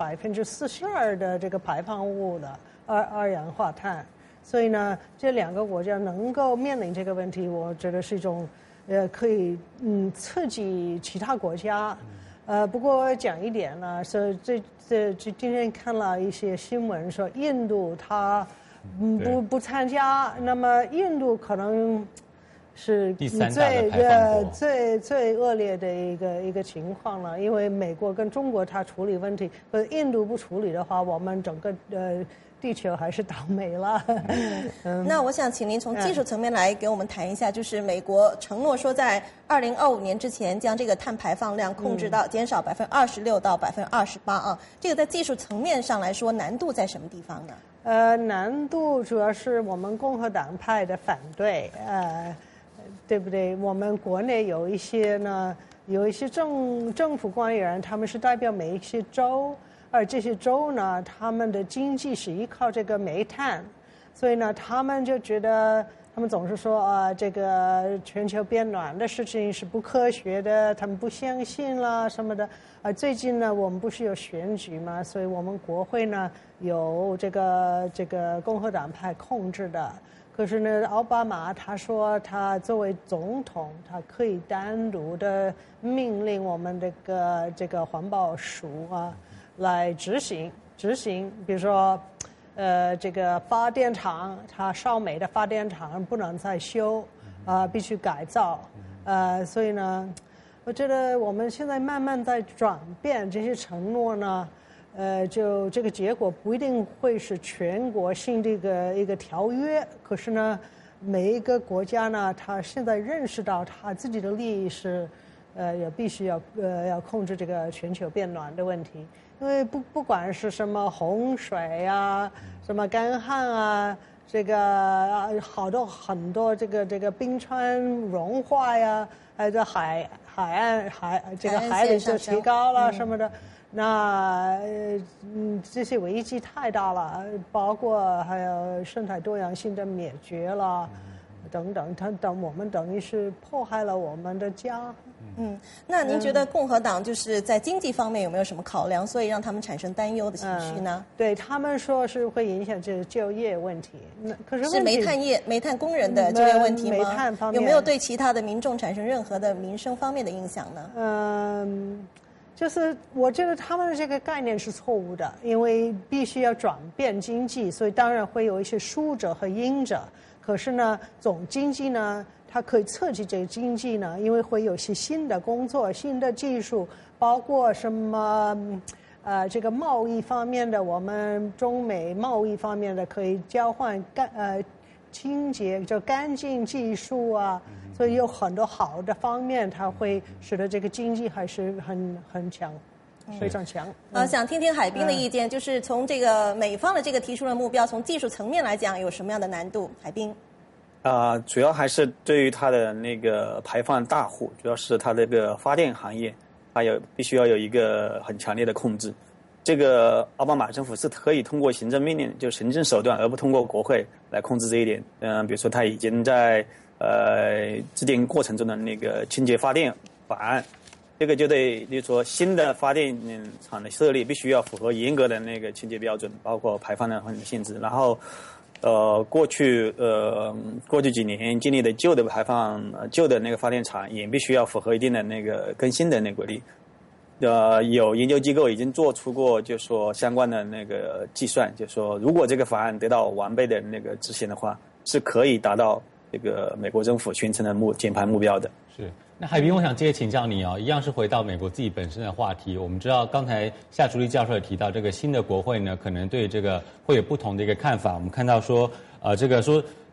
42%的这个排放物的二氧化碳。所以呢，这两个国家能够面临这个问题，我觉得是一种可以刺激其他国家。不过讲一点呢，是今天看了一些新闻说印度它不参加，那么印度可能是第3大的排放国， 最恶劣的一个情况了。因为美国跟中国它处理问题，印度不处理的话，我们整个地球还是倒霉了。 那我想请您从技术层面来给我们谈一下，就是美国承诺说在2025年之前将这个碳排放量控制到减少26%到28%啊。这个在技术层面上来说，难度在什么地方呢？ 难度主要是我们共和党派的反对，对不对？我们国内有一些政府官员，他们是代表每一些州。而这些州呢，他们的经济是依靠这个煤炭，所以呢，他们就觉得，他们总是说这个全球变暖的事情是不科学的，他们不相信啦什么的。最近呢，我们不是有选举嘛，所以我们国会呢有这个共和党派控制的。可是呢，奥巴马他说他作为总统，他可以单独的命令我们这个环保署来执行，比如说，这个发电厂，它烧煤的发电厂不能再修，必须改造，所以呢，我觉得我们现在慢慢在转变这些承诺呢，就这个结果不一定会是全国性的一个条约，可是呢，每一个国家呢，他现在认识到他自己的利益是，也必须要控制这个全球变暖的问题。因为不管是什么洪水啊，什么干旱啊，这个很多这个冰川融化呀，这海岸这个海里就提高了什么的，那这些危机太大了，包括还有生态多样性的灭绝了。等等，我们等于是迫害了我们的家。 那您觉得共和党就是在经济方面有没有什么考量，所以让他们产生担忧的情绪呢？ 对他们说是会影响这个就业问题。可是是煤炭工人的就业问题吗？ 煤炭方面有没有对其他的民众产生任何的民生方面的影响呢？ 就是我觉得他们的这个概念是错误的，因为必须要转变经济，所以当然会有一些输者和赢者。可是呢，总经济呢，它可以刺激这个经济呢，因为会有些新的工作、新的技术，包括什么这个贸易方面的，我们中美贸易方面的可以交换清洁就干净技术啊，所以有很多好的方面，它会使得这个经济还是很强。非常强。 想听听海滨的意见，就是从这个美方的这个提出的目标，从技术层面来讲，有什么样的难度？海滨。 主要还是对于它的那个排放大户，主要是它这个发电行业，它必须要有一个很强烈的控制。这个奥巴马政府是可以通过行政命令，就行政手段，而不通过国会来控制这一点。比如说他已经在制定过程中的那个清洁发电法案。这个就得，比如说新的发电厂的设立必须要符合严格的那个清洁标准，包括排放量和性质。然后，过去几年经历的旧的排放，旧的那个发电厂也必须要符合一定的那个更新的那个规律。有研究机构已经做出过，就说相关的那个计算，就说如果这个法案得到完备的那个执行的话，是可以达到这个美国政府宣称的减排目标的。 是。那海滨，我想接着请教你一样是回到美国自己本身的话题。我们知道刚才夏竹立教授也提到，这个新的国会呢，可能对这个会有不同的一个看法。我们看到说，这个说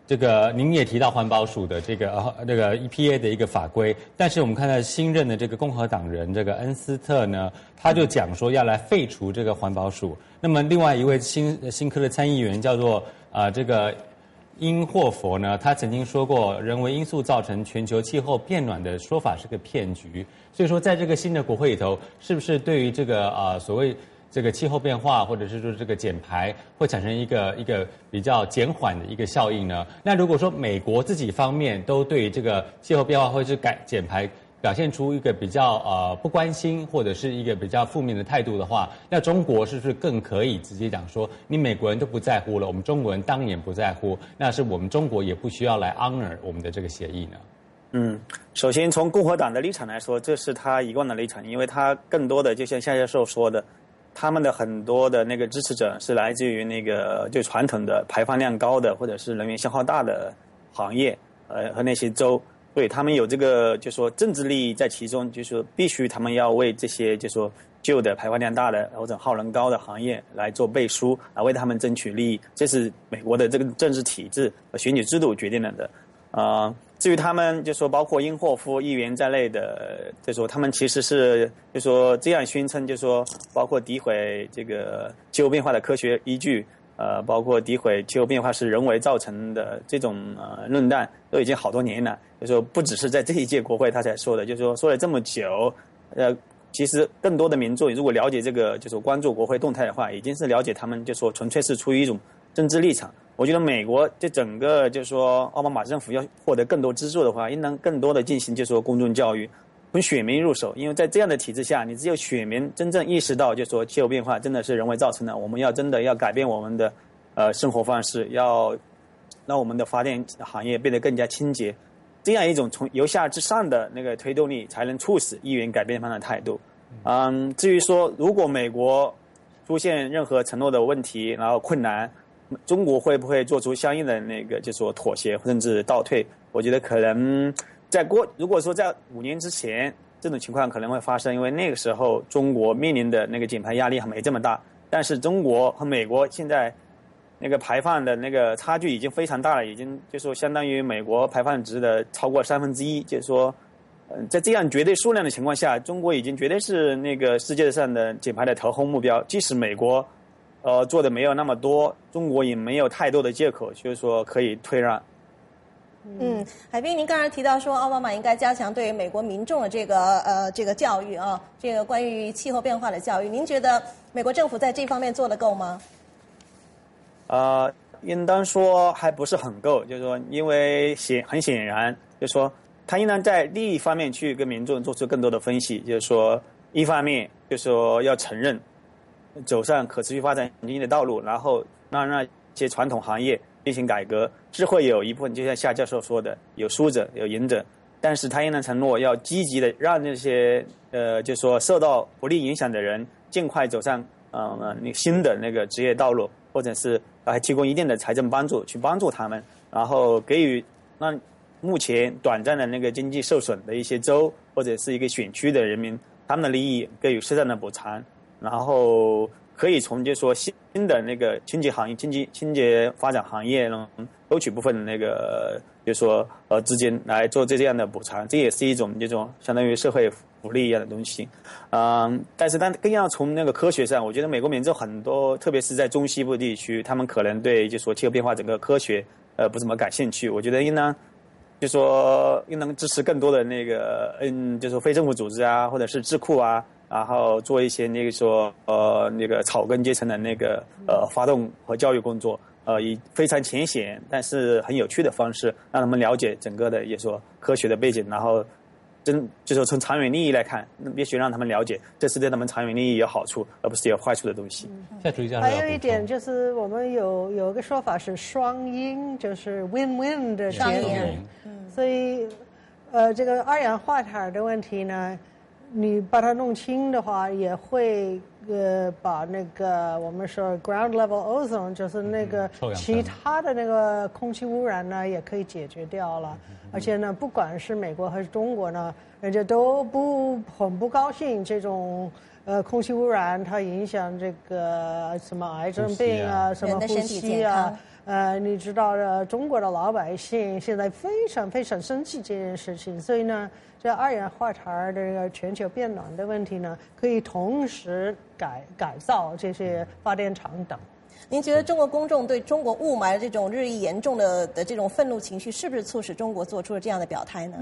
这个您也提到环保署的这个EPA 的一个法规，但是我们看到新任的这个共和党人这个恩斯特呢，他就讲说要来废除这个环保署。那么另外一位新科的参议员叫做这个因霍佛呢，他曾经说过人为因素造成全球气候变暖的说法是个骗局。所以说在这个新的国会里头，是不是对于这个所谓这个气候变化，或者是说这个减排，会产生一个比较减缓的一个效应呢？那如果说美国自己方面都对这个气候变化或者是减排表现出一个比较不关心，或者是一个比较负面的态度的话，那中国是不是更可以直接讲说，你美国人都不在乎了，我们中国人当然也不在乎，那是我们中国也不需要来 honor 我们的这个协议呢？ 首先从共和党的立场来说，这是他一贯的立场，因为他更多的就像夏教授说的，他们的很多的那个支持者是来自于那个就传统的排放量高的或者是能源消耗大的行业，和那些州，对他们有这个就说政治利益在其中，就是说必须他们要为这些就说旧的排放量大的或者耗能高的行业来做背书，来为他们争取利益，这是美国的这个政治体制和选举制度决定了的。至于他们就说包括因霍夫议员在内的，就说他们其实是就说这样宣称，就说包括诋毁这个气候变化的科学依据，包括诋毁气候变化是人为造成的这种论断，都已经好多年了。就说不只是在这一届国会他才说的，就说了这么久，其实更多的民众如果了解这个，就说关注国会动态的话，已经是了解他们就说纯粹是出于一种政治立场。我觉得美国这整个就是说奥巴马政府要获得更多资助的话，应当更多的进行就是说公众教育，从选民入手，因为在这样的体制下，你只有选民真正意识到就是说气候变化真的是人为造成的，我们要真的要改变我们的生活方式，要让我们的发电行业变得更加清洁，这样一种从由下至上的那个推动力，才能促使议员改变他们的态度。至于说如果美国出现任何承诺的问题，然后困难，中国会不会做出相应的那个就是说妥协甚至倒退？我觉得可能如果说在5年之前，这种情况可能会发生，因为那个时候中国面临的那个减排压力还没这么大，但是中国和美国现在那个排放的那个差距已经非常大了，已经就是说相当于美国排放值的超过1/3，就是说在这样绝对数量的情况下，中国已经绝对是那个世界上的减排的头号目标。即使美国做的没有那么多，中国也没有太多的借口，就是说可以退让。 海滨，您刚才提到说奥巴马应该加强对美国民众的这个教育啊，这个关于气候变化的教育，您觉得美国政府在这方面做得够吗？ 应当说还不是很够，就是说因为很显然，就是说他应当在利益方面去跟民众做出更多的分析，就是说一方面就是说要承认走上可持续发展经济的道路，然后让那些传统行业进行改革，是会有一部分就像夏教授说的，有输者有赢者，但是他应当承诺要积极的让那些就是说受到不利影响的人尽快走上新的那个职业道路，或者是还提供一定的财政帮助去帮助他们，然后给予让目前短暂的那个经济受损的一些州或者是一个选区的人民，他们的利益给予适当的补偿，然后可以从就说新的那个清洁行业、清洁发展行业呢，收取部分那个就说资金来做这样的补偿，这也是一种这种相当于社会福利一样的东西。但是更要从那个科学上，我觉得美国民众很多，特别是在中西部地区，他们可能对就说气候变化整个科学不怎么感兴趣。我觉得应当支持更多的那个就是说非政府组织啊，或者是智库啊，然后做一些那个说那个草根阶层的那个发动和教育工作，以非常浅显但是很有趣的方式，让他们了解整个的也说科学的背景，然后就是从长远利益来看，必须让他们了解这是对他们长远利益有好处，而不是有坏处的东西。 还有一点就是我们有一个说法是双赢，就是 win-win 的结果。所以这个二氧化碳的问题呢，你把它弄清的话，也会把那个我们说 ground level ozone， 就是那个其他的那个空气污染呢，也可以解决掉了。而且呢，不管是美国还是中国呢，人家都很不高兴这种空气污染它影响这个什么癌症病啊，什么呼吸啊。你知道中国的老百姓现在非常非常生气这件事情，所以呢，这二氧化碳的这个全球变暖的问题呢，可以同时改造这些发电厂等。 您觉得中国公众对中国雾霾这种日益严重的这种愤怒情绪，是不是促使中国做出了这样的表态呢？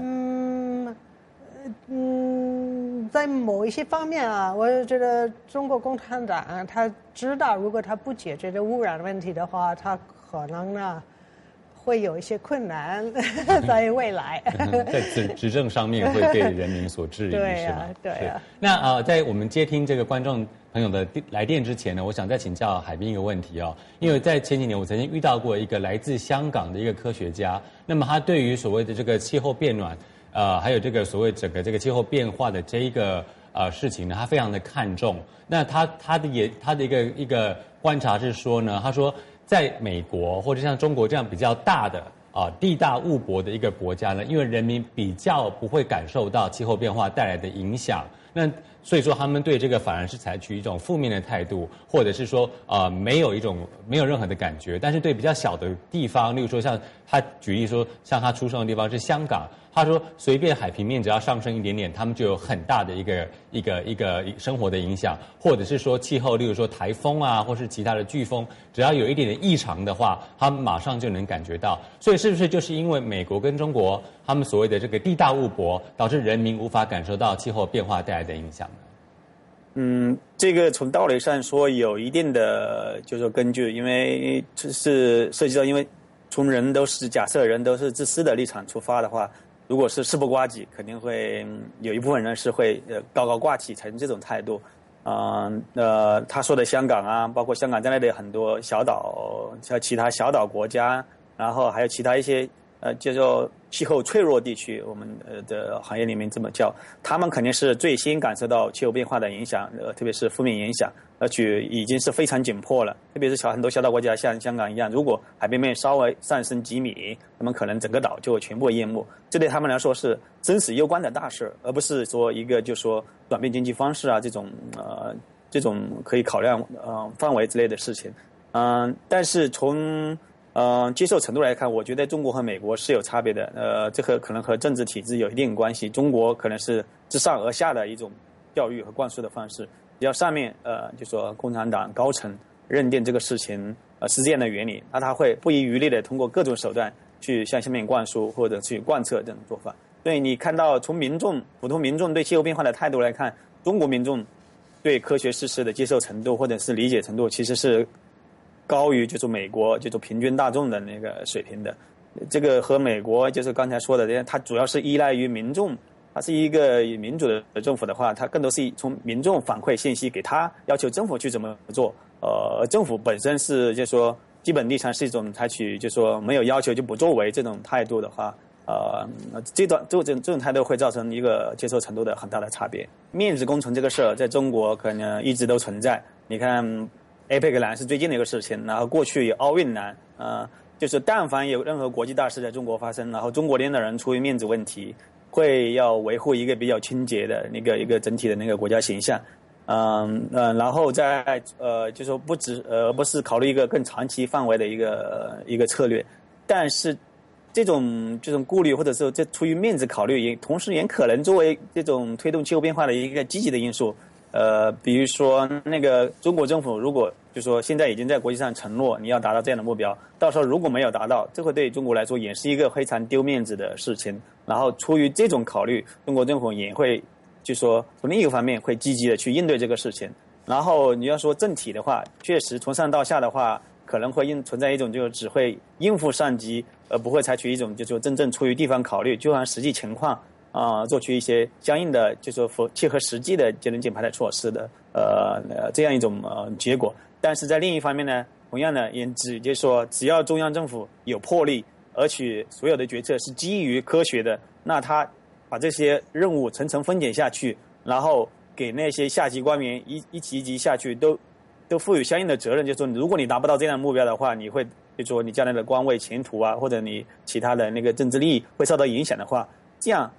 在某一些方面啊，我觉得中国共产党他知道，如果他不解决这污染问题的话，他可能呢会有一些困难在未来。 在执政上面会被人民所质疑， 对是吗？ 对啊。 那在我们接听这个观众朋友的来电之前呢，我想再请教海滨一个问题哦，因为在前几年我曾经遇到过一个来自香港的一个科学家，那么他对于所谓的这个气候变暖，还有这个所谓整个这个气候变化的这一个事情呢，他非常的看重。那他的一个观察是说呢，他说在美国或者像中国这样比较大的地大物博的一个国家呢，因为人民比较不会感受到气候变化带来的影响，那所以说他们对这个反而是采取一种负面的态度，或者是说没有任何的感觉。但是对比较小的地方，例如说像他举例说，像他出生的地方是香港，他说随便海平面只要上升一点点，他们就有很大的一个生活的影响，或者是说气候，例如说台风啊，或是其他的飓风，只要有一点点异常的话，他们马上就能感觉到。所以是不是就是因为美国跟中国他们所谓的这个地大物博，导致人民无法感受到气候变化带来的影响呢？ 这个从道理上说有一定的就是说根据，因为这是涉及到，因为从假设人都是自私的立场出发的话，如果是事不关己，肯定会有一部分人是会高高挂起，采用这种态度。他说的香港啊，包括香港在内的很多小岛，像其他小岛国家，然后还有其他一些叫做气候脆弱地区，我们的行业里面这么叫，他们肯定是最先感受到气候变化的影响，特别是负面影响，而且已经是非常紧迫了。特别是很多小岛国家，像香港一样，如果海平面稍微上升几米，那么可能整个岛就全部淹没。这对他们来说是生死攸关的大事，而不是说一个就说转变经济方式啊这种可以考量范围之类的事情。但是从接受程度来看，我觉得中国和美国是有差别的。这个可能和政治体制有一定关系。中国可能是自上而下的一种教育和灌输的方式，只要上面就说共产党高层认定这个事情是这样的原理，那他会不遗余力的通过各种手段去向下面灌输或者去贯彻这种做法。所以你看到从普通民众对气候变化的态度来看，中国民众对科学事实的接受程度或者是理解程度其实是高于就是美国就是平均大众的那个水平的。这个和美国就是刚才说的，它主要是依赖于民众，它是一个民主的政府的话，它更多是从民众反馈信息给他，要求政府去怎么做。政府本身是就是说基本立场是一种采取就是说没有要求就不作为这种态度的话，这种态度会造成一个接受程度的很大的差别。面子工程这个事儿在中国可能一直都存在。你看APEC 蓝是最近的一个事情，然后过去有奥运蓝，就是但凡有任何国际大事在中国发生，然后中国领导人出于面子问题，会要维护一个比较清洁的一个整体的那个国家形象，然后再就说不是考虑一个更长期范围的一个策略，但是这种顾虑或者说这出于面子考虑，也同时也可能作为这种推动气候变化的一个积极的因素。比如说那个中国政府如果就说现在已经在国际上承诺你要达到这样的目标，到时候如果没有达到，这会对中国来说也是一个非常丢面子的事情。然后出于这种考虑，中国政府也会就说从另一个方面会积极的去应对这个事情。然后你要说政体的话，确实从上到下的话，可能会存在一种就是只会应付上级，而不会采取一种就是说真正出于地方考虑，就按实际情况做出一些相应的就是说切合实际的节能减排的措施的这样一种结果。但是在另一方面呢，同样的也就是说只要中央政府有魄力，而且所有的决策是基于科学的，那他把这些任务层层分解下去，然后给那些下级官员一级一级下去都负有相应的责任，就是说如果你达不到这样的目标的话，你会就是说你将来的官位前途啊，或者你其他的那个政治利益会受到影响的话，这样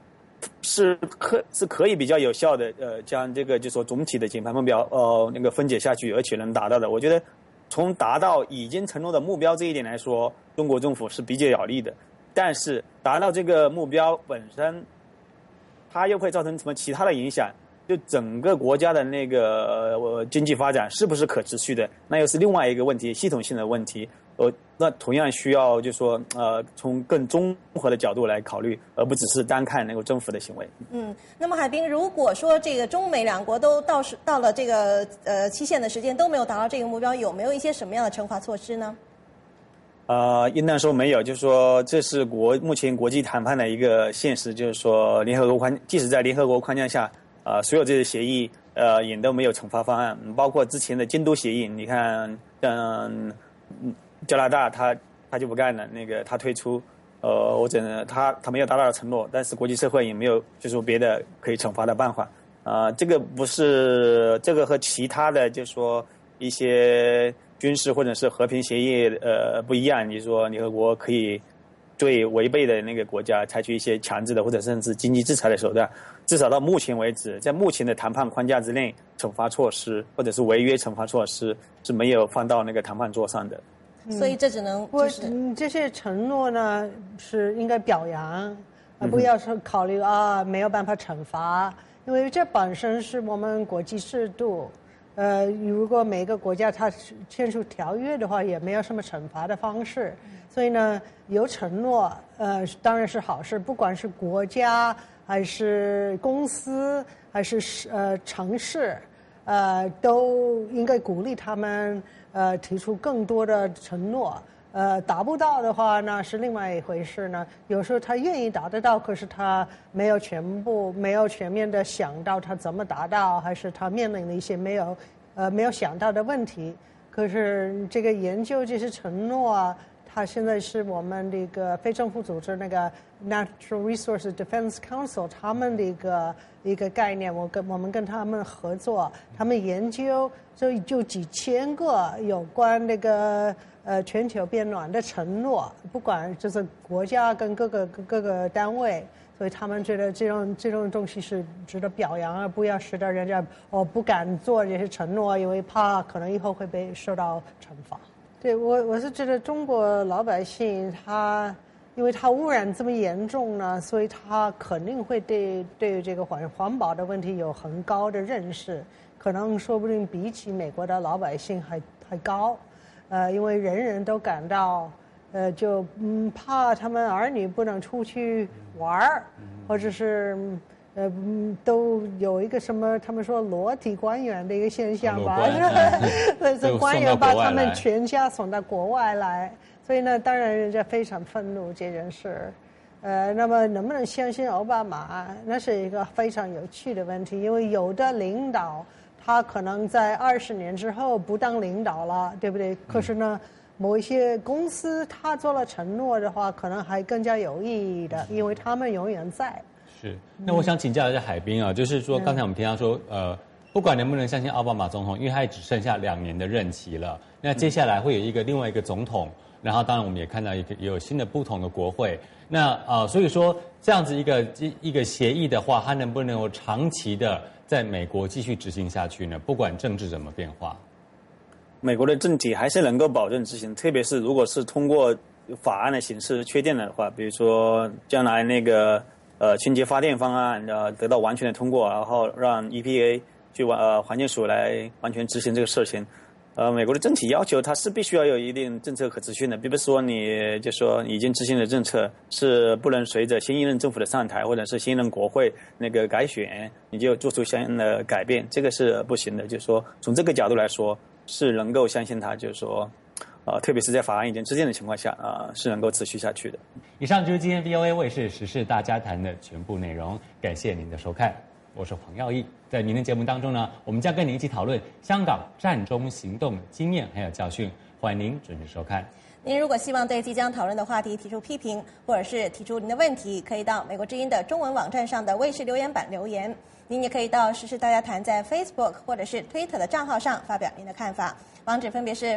是可以比较有效的将这个就说总体的减排目标那个分解下去，而且能达到的。我觉得从达到已经承诺的目标这一点来说，中国政府是比较有利的。但是达到这个目标本身，它又会造成什么其他的影响？就整个国家的那个经济发展是不是可持续的？那又是另外一个问题，系统性的问题。那同样需要就说从更综合的角度来考虑，而不只是单看那个政府的行为。 那么海滨，如果说这个中美两国都到了这个期限的时间都没有达到这个目标，有没有一些什么样的惩罚措施呢？ 应当说没有，就是说这是目前国际谈判的一个现实，就是说即使在联合国框架下，所有这些协议也都没有惩罚方案，包括之前的监督协议，你看加拿大他就不干了，那个他退出，他没有达到承诺，但是国际社会也没有就说别的可以惩罚的办法。这个和其他的就说一些军事或者是和平协议不一样，你说联合国可以对违背的那个国家采取一些强制的或者甚至经济制裁的手段，至少到目前为止，在目前的谈判框架之内，惩罚措施或者是违约惩罚措施是没有放到那个谈判桌上的。 所以这只能这些承诺呢是应该表扬，不要说考虑没有办法惩罚，因为这本身是我们国际制度。如果每个国家它签署条约的话，也没有什么惩罚的方式。所以呢，有承诺当然是好事，不管是国家还是公司还是城市，都应该鼓励他们提出更多的承诺。达不到的话呢是另外一回事呢。有时候他愿意达得到，可是他没有全面的想到他怎么达到，还是他面临的一些没有想到的问题。可是这个研究这些承诺它现在是我们这个非政府组织那个 Natural Resources Defense Council 他们的一个概念，我们跟他们合作，他们研究就几千个有关那个全球变暖的承诺，不管就是国家跟各个单位，所以他们觉得这种东西是值得表扬，而不要使得人家不敢做这些承诺，因为怕可能以后会被受到惩罚。对，我是觉得中国老百姓因为它污染这么严重呢，所以他肯定会对这个环保的问题有很高的认识，可能说不定比起美国的老百姓还高。因为人人都感到就怕他们儿女不能出去玩或者是都有一个什么他们说裸体官员的一个现象吧，所以官员把他们全家送到国外来，所以呢，当然人家非常愤怒这件事。那么能不能相信奥巴马，那是一个非常有趣的问题，因为有的领导他可能在20年之后不当领导了，对不对？可是呢，某一些公司他做了承诺的话，可能还更加有意义的，因为他们永远在。 是。那我想请教一下海滨就是说刚才我们听到说，不管能不能相信奥巴马总统，因为他也只剩下2年的任期了，那接下来会有另外一个总统，然后当然我们也看到也有新的不同的国会。那所以说这样子一个协议的话，它能不能够长期的在美国继续执行下去呢？不管政治怎么变化， 美国的政体还是能够保证执行，特别是如果是通过法案的形式确定的话，比如说将来那个清洁发电方案得到完全的通过，然后让 EPA 去环境署来完全执行这个事情。美国的政体要求它是必须要有一定政策可持续的，比如说你就说已经执行的政策是不能随着新一任政府的上台或者是新一任国会那个改选你就做出相应的改变，这个是不行的。就是说从这个角度来说是能够相信它，就是说特别是在法案已经制定的情况下是能够持续下去的。 以上就是今天 VOA 卫视时事大家谈的全部内容，感谢您的收看，我是黄耀义。在明天节目当中呢，我们将跟您一起讨论香港战中行动经验还有教训，欢迎您准时收看。 您如果希望对即将讨论的话题提出批评，或者是提出您的问题，可以到美国之音的中文网站上的卫视留言板留言。您也可以到时事大家谈在 Facebook 或者是 Twitter 的账号上发表您的看法，网址分别是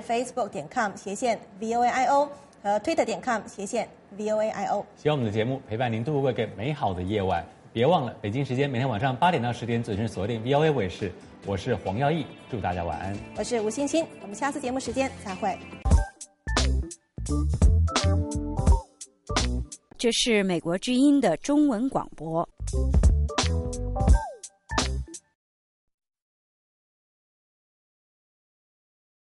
facebook.com/VOAIO 和 Twitter.com/VOAIO。 希望我们的节目陪伴您度过一个美好的夜晚。 别忘了，北京时间每天晚上8点到10点准时锁定 VOA 卫视。我是黄耀义，祝大家晚安。 我是吴欣欣，我们下次节目时间再会。 这是美国之音的中文广播。